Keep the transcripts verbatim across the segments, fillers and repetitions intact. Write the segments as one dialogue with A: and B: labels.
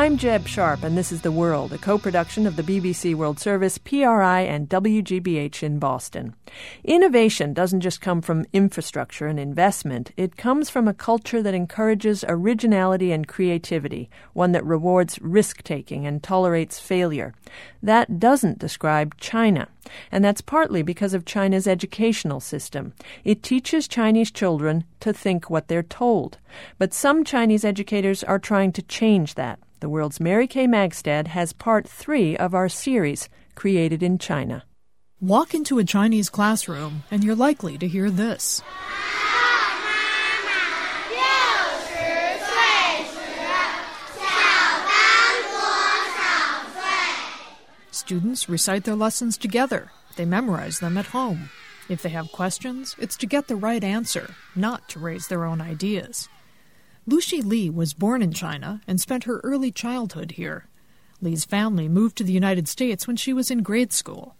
A: I'm Jeb Sharp, and this is The World, a co-production of the B B C World Service, P R I, and W G B H in Boston. Innovation doesn't just come from infrastructure and investment. It comes from a culture that encourages originality and creativity, one that rewards risk-taking and tolerates failure. That doesn't describe China, and that's partly because of China's educational system. It teaches Chinese children to think what they're told. But some Chinese educators are trying to change that. The World's Mary Kay Magstad has part three of our series, Created in China.
B: Walk into a Chinese classroom and you're likely to hear this. Students recite their lessons together. They memorize them at home. If they have questions, it's to get the right answer, not to raise their own ideas. Lucy Li was born in China and spent her early childhood here. Li's family moved to the United States when she was in grade school.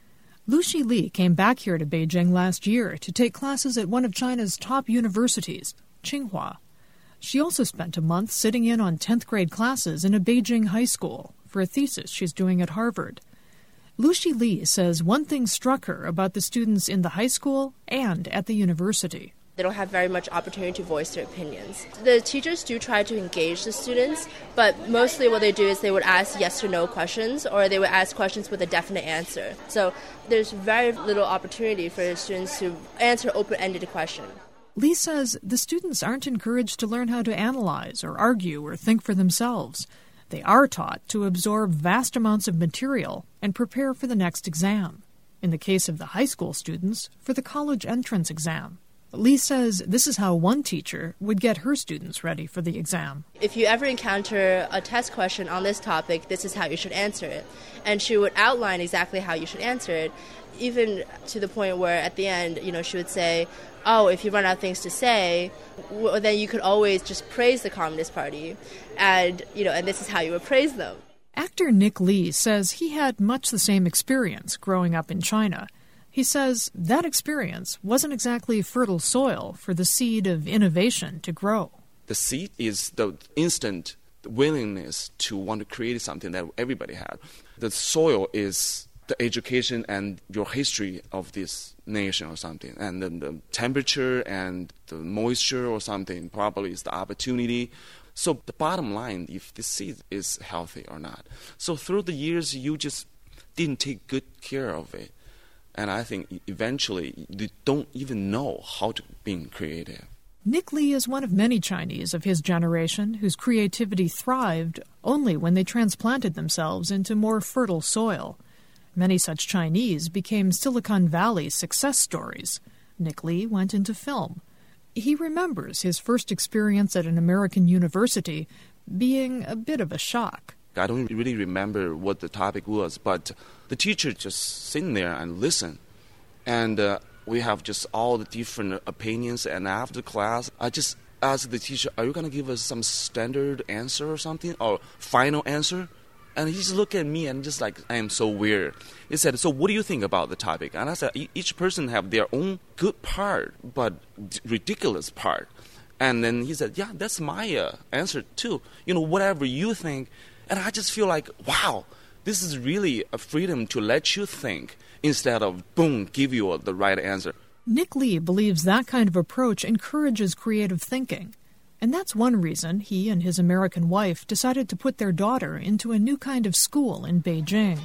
B: Lucy Li came back here to Beijing last year to take classes at one of China's top universities, Tsinghua. She also spent a month sitting in on tenth grade classes in a Beijing high school for a thesis she's doing at Harvard. Lucy Li says one thing struck her about the students in the high school and at the university.
C: They don't have very much opportunity to voice their opinions. The teachers do try to engage the students, but mostly what they do is they would ask yes or no questions, or they would ask questions with a definite answer. So there's very little opportunity for the students to answer open-ended questions.
B: Li says the students aren't encouraged to learn how to analyze or argue or think for themselves. They are taught to absorb vast amounts of material and prepare for the next exam. In the case of the high school students, for the college entrance exam. Li says this is how one teacher would get her students ready for the exam.
C: If you ever encounter a test question on this topic, this is how you should answer it. And she would outline exactly how you should answer it, even to the point where at the end, you know, she would say, oh, if you run out of things to say, well, then you could always just praise the Communist Party, and, you know, and this is how you would praise them.
B: Actor Nick Li says he had much the same experience growing up in China. He says that experience wasn't exactly fertile soil for the seed of innovation to grow.
D: The seed is the instant willingness to want to create something that everybody had. The soil is the education and your history of this nation or something. And then the temperature and the moisture or something probably is the opportunity. So the bottom line, if the seed is healthy or not. So through the years, you just didn't take good care of it. And I think eventually you don't even know how to be creative.
B: Nick Li is one of many Chinese of his generation whose creativity thrived only when they transplanted themselves into more fertile soil. Many such Chinese became Silicon Valley success stories. Nick Li went into film. He remembers his first experience at an American university being a bit of a shock.
D: I don't really remember what the topic was, but the teacher just sitting there and listen. And uh, we have just all the different opinions, and after class, I just asked the teacher, are you going to give us some standard answer or something, or final answer? And he just looked at me and just like, I am so weird. He said, so what do you think about the topic? And I said, each person have their own good part, but ridiculous part. And then he said, yeah, that's my uh, answer too. You know, whatever you think. And I just feel like, wow, this is really a freedom to let you think instead of, boom, give you the right answer.
B: Nick Li believes that kind of approach encourages creative thinking. And that's one reason he and his American wife decided to put their daughter into a new kind of school in Beijing.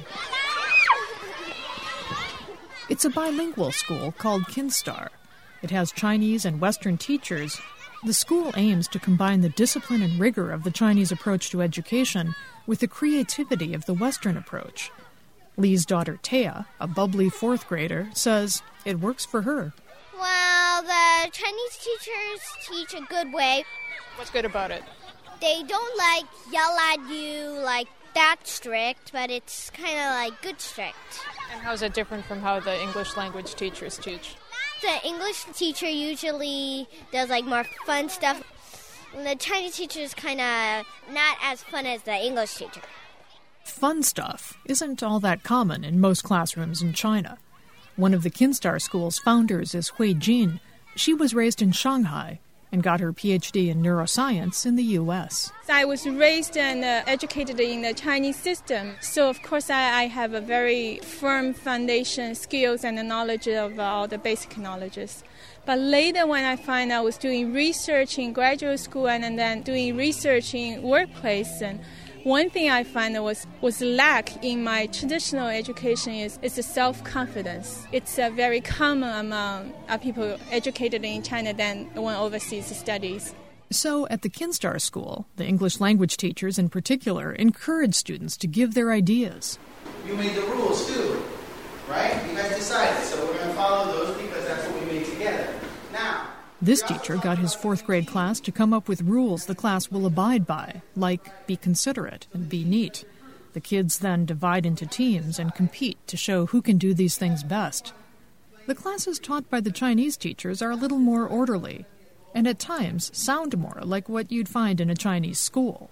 B: It's a bilingual school called Kinstar. It has Chinese and Western teachers. The school aims to combine the discipline and rigor of the Chinese approach to education with the creativity of the Western approach. Li's daughter, Taya, a bubbly fourth grader, says it works for her.
E: Well, the Chinese teachers teach a good way.
F: What's good about it?
E: They don't, like, yell at you like that strict, but it's kind of like good strict.
F: And how is it different from how the English language teachers teach?
E: The English teacher usually does, like, more fun stuff. The Chinese teacher is kind of not as fun as the English teacher.
B: Fun stuff isn't all that common in most classrooms in China. One of the Kinstar School's founders is Hui Jin. She was raised in Shanghai. and got her P H D in neuroscience in the U S.
G: I was raised and uh, educated in the Chinese system, so of course I, I have a very firm foundation, skills, and the knowledge of uh, all the basic knowledges. But later when I find I was doing research in graduate school and, and then doing research in workplace, and one thing I find was was lack in my traditional education is, is the self-confidence. It's uh, very common among uh, people educated in China than when overseas studies.
B: So at the Kinstar School, the English language teachers in particular encourage students to give their ideas.
H: You made the rules too, right? You guys decided, so we're going to follow those because that's what we made together. Now,
B: this teacher got his fourth grade class to come up with rules the class will abide by, like be considerate and be neat. The kids then divide into teams and compete to show who can do these things best. The classes taught by the Chinese teachers are a little more orderly, and at times sound more like what you'd find in a Chinese school.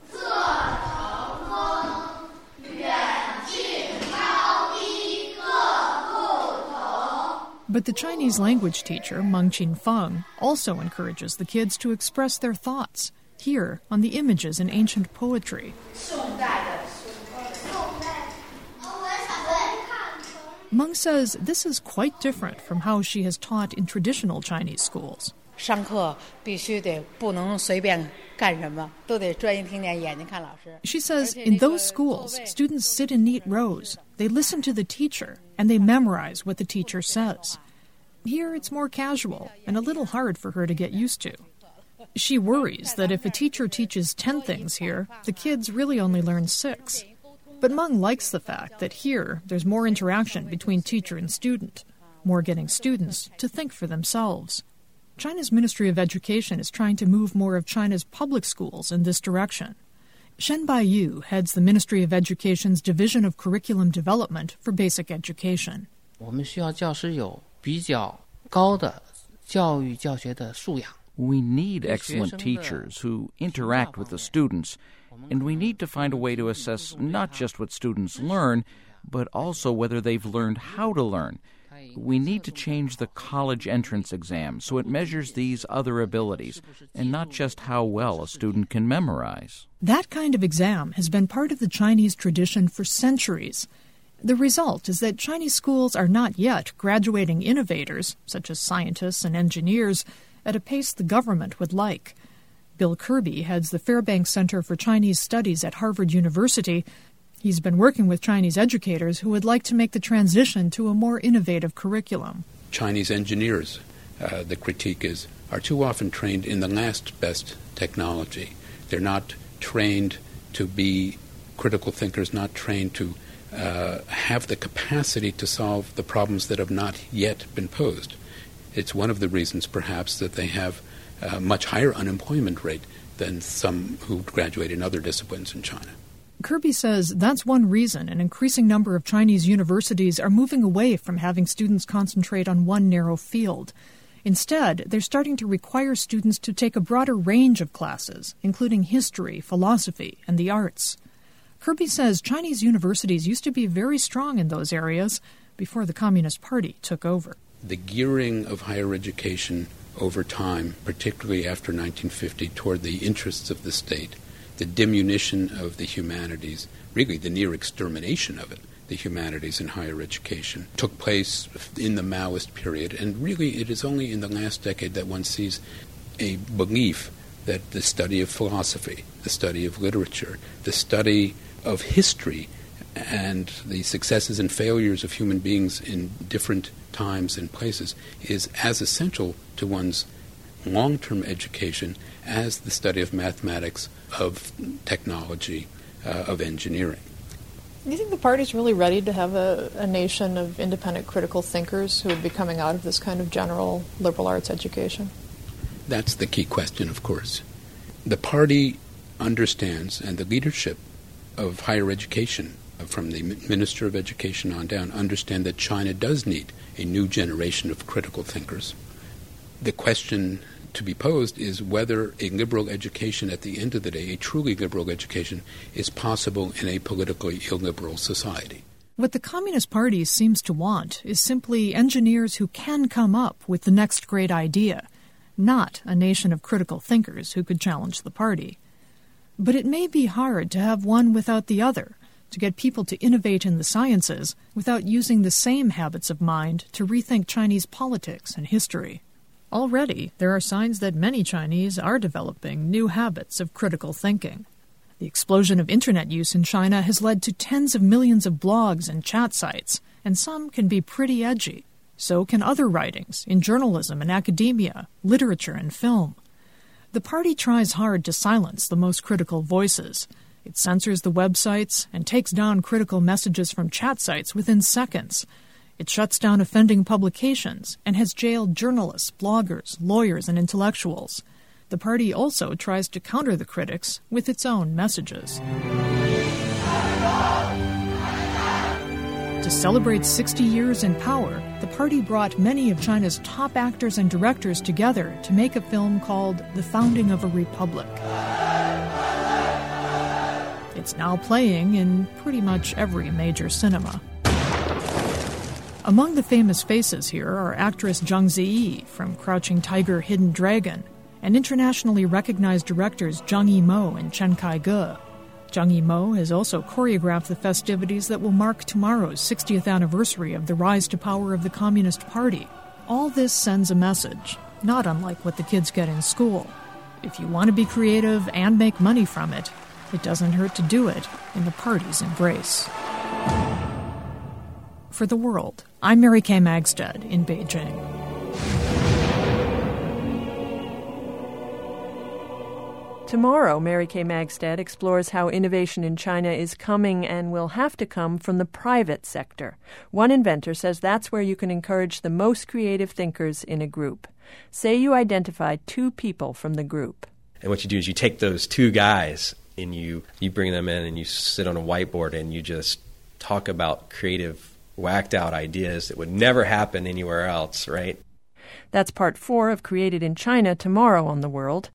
B: But the Chinese language teacher, Meng Qinfeng, also encourages the kids to express their thoughts, here on the images in ancient poetry. Meng says this is quite different from how she has taught in traditional Chinese schools. She says in those schools, students sit in neat rows, they listen to the teacher, and they memorize what the teacher says. Here it's more casual and a little hard for her to get used to. She worries that if a teacher teaches ten things here, the kids really only learn six. But Meng likes the fact that here there's more interaction between teacher and student, more getting students to think for themselves. China's Ministry of Education is trying to move more of China's public schools in this direction. Shen Baiyu heads the Ministry of Education's Division of Curriculum Development for Basic Education.
I: We need excellent teachers who interact with the students, and we need to find a way to assess not just what students learn, but also whether they've learned how to learn. We need to change the college entrance exam so it measures these other abilities and not just how well a student can memorize.
B: That kind of exam has been part of the Chinese tradition for centuries. The result is that Chinese schools are not yet graduating innovators, such as scientists and engineers, at a pace the government would like. Bill Kirby heads the Fairbanks Center for Chinese Studies at Harvard University. He's been working with Chinese educators who would like to make the transition to a more innovative curriculum.
J: Chinese engineers, uh, the critique is, are too often trained in the last best technology. They're not trained to be critical thinkers, not trained to uh, have the capacity to solve the problems that have not yet been posed. It's one of the reasons, perhaps, that they have a much higher unemployment rate than some who graduate in other disciplines in China.
B: Kirby says that's one reason an increasing number of Chinese universities are moving away from having students concentrate on one narrow field. Instead, they're starting to require students to take a broader range of classes, including history, philosophy, and the arts. Kirby says Chinese universities used to be very strong in those areas before the Communist Party took over.
J: The gearing of higher education over time, particularly after nineteen fifty, toward the interests of the state, the diminution of the humanities, really the near extermination of it, the humanities in higher education, took place in the Maoist period. And really it is only in the last decade that one sees a belief that the study of philosophy, the study of literature, the study of history, and the successes and failures of human beings in different times and places is as essential to one's long-term education as the study of mathematics, of technology, uh, of engineering.
F: Do you think the party's really ready to have a, a nation of independent critical thinkers who would be coming out of this kind of general liberal arts education?
J: That's the key question, of course. The party understands, and the leadership of higher education, from the Minister of Education on down, understand that China does need a new generation of critical thinkers. The question to be posed is whether a liberal education, at the end of the day, a truly liberal education, is possible in a politically illiberal society.
B: What the Communist Party seems to want is simply engineers who can come up with the next great idea. not a nation of critical thinkers who could challenge the party. But it may be hard to have one without the other, to get people to innovate in the sciences without using the same habits of mind to rethink Chinese politics and history. Already, there are signs that many Chinese are developing new habits of critical thinking. The explosion of internet use in China has led to tens of millions of blogs and chat sites, and some can be pretty edgy. So can other writings in journalism and academia, literature and film. The party tries hard to silence the most critical voices. It censors the websites and takes down critical messages from chat sites within seconds. It shuts down offending publications and has jailed journalists, bloggers, lawyers, and intellectuals. The party also tries to counter the critics with its own messages. To celebrate sixty years in power, the party brought many of China's top actors and directors together to make a film called The Founding of a Republic. It's now playing in pretty much every major cinema. Among the famous faces here are actress Zhang Ziyi from Crouching Tiger, Hidden Dragon, and internationally recognized directors Zhang Yimou and Chen Kaige. Zhang Yimou has also choreographed the festivities that will mark tomorrow's sixtieth anniversary of the rise to power of the Communist Party. All this sends a message, not unlike what the kids get in school. If you want to be creative and make money from it, it doesn't hurt to do it in the party's embrace. For The World, I'm Mary Kay Magstead in Beijing.
A: Tomorrow, Mary Kay Magstead explores how innovation in China is coming and will have to come from the private sector. One inventor says that's where you can encourage the most creative thinkers in a group. Say you identify two people from the group.
K: And what you do is you take those two guys and you, you bring them in and you sit on a whiteboard and you just talk about creative, whacked-out ideas that would never happen anywhere else, right?
A: That's part four of Created in China tomorrow on The World.